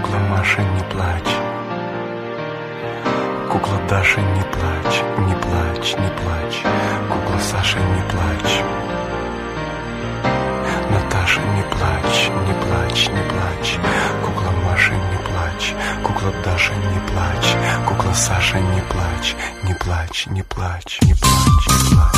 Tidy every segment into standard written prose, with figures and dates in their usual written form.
Кукла Маша, не плачь. Кукла Даша, не плачь, не плачь, не плачь. Кукла Саша, не плачь. Наташа, не плачь, не плачь, не плачь. Кукла Маша, не плачь. Кукла Даша, не плачь. Кукла Саша, не плачь, не плачь, не плачь, не плачь, не плачь.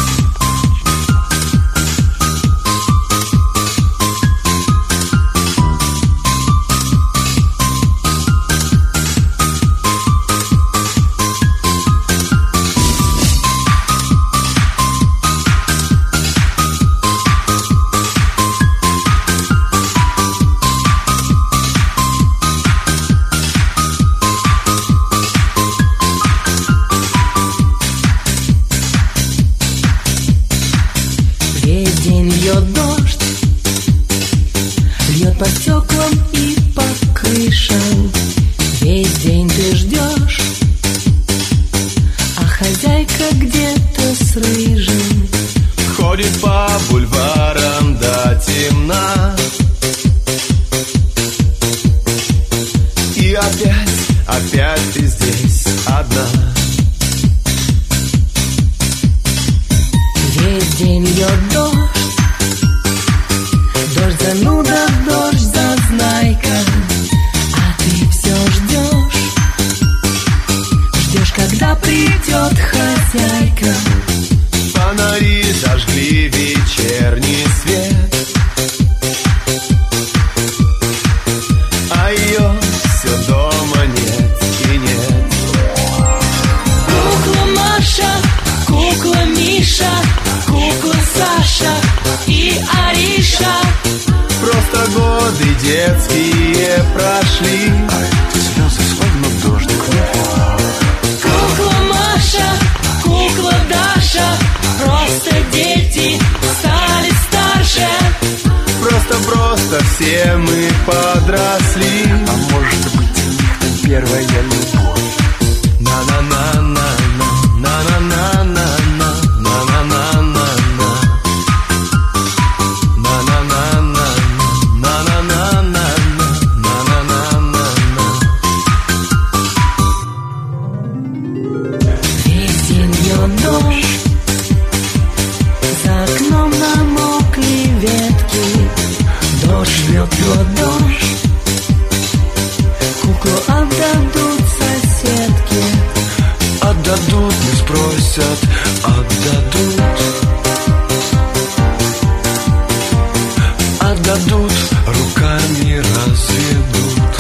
Весь день льет дождь, льет по стеклам и по крышам. Весь день ты ждешь, а хозяйка где-то с рыжим ходит по бульварам до темна. И опять ты здесь одна. Весь день льет дождь, дождь зануда, дождь зазнайка, а ты все ждешь, ждешь, когда придет хозяйка. Фонари зажгли вечерний свет, а ее все дома нет и нет. Кукла Маша, кукла Миша, кукла Саша и Ариша. Просто годы детские прошли, А эти слезы словно дождик. Кукла Маша, кукла Даша, просто дети стали старше. Просто все мы подросли. А может быть, у них там первая любовь. На-на-на-на-на, на-на-на-на-на, на-на-на-на-на, на-на-на-на, на-на-на-на, на-на-на-на. Весь день льет дождь, за окном намокли ветки. Дождь льет дождь, куклу отдадут соседке. Отдадут, не спросят, отдадут. Отдадут, руками разведут.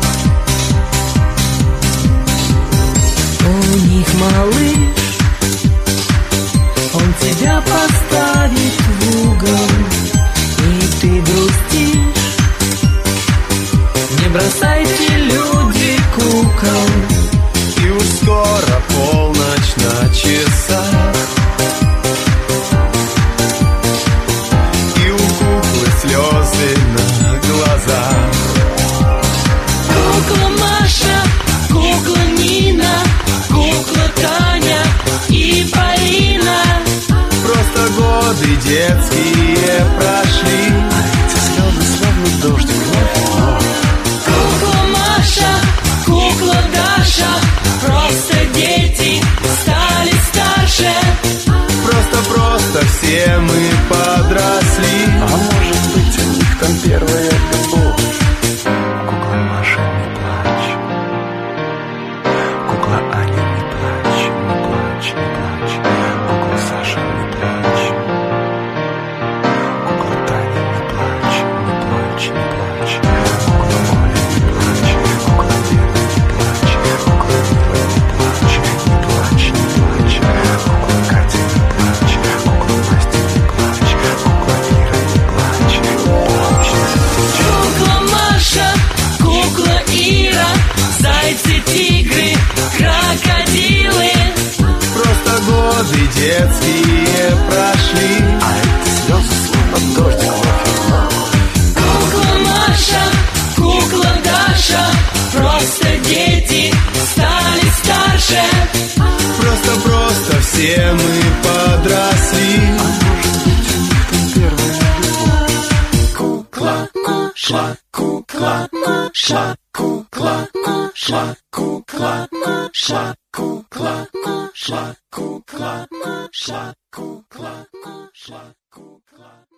У них малыш, он тебя поставит в угол, и ты грустишь. Не бросайте, люди, кукол. И уж скоро полночь на часах, и у куклы слезы на глазах. Кукла Маша, кукла Нина, кукла Таня и Полина. Просто годы детские прошли, А эти слезы словно дождик. Кукла Маша, кукла Даша, просто дети стали старше. Просто все мы подросли. А может быть, у них там первая любовь. Кукла Маша, не плачь. Кукла Аня, не плачь, не плачь, не плачь. Кукла Саша, не плачь. Кукла Таня, не плачь, не плачь, не плачь. Кукла Оля, не плачь. Кукла Лена, не плачь. Кукла Мила, не плачь, не плачь, не плачь. Кукла Катя, не плачь. Кукла Настя, не плачь. Кукла Ира, не плачь, не плачь. Кукла Маша, кукла Ира, зайцы, тигры, крокодилы. Просто годы детские прошли, А эти слезы словно дождик. Кукла Маша, кукла Даша, просто дети стали старше. просто все мы подросли. А может быть, у них там первая любовь. Кукла Маша, кукла Маша. шла, кукла, шла, кукла, шла, кукла, шла, кукла, шла, кукла, шла, кукла.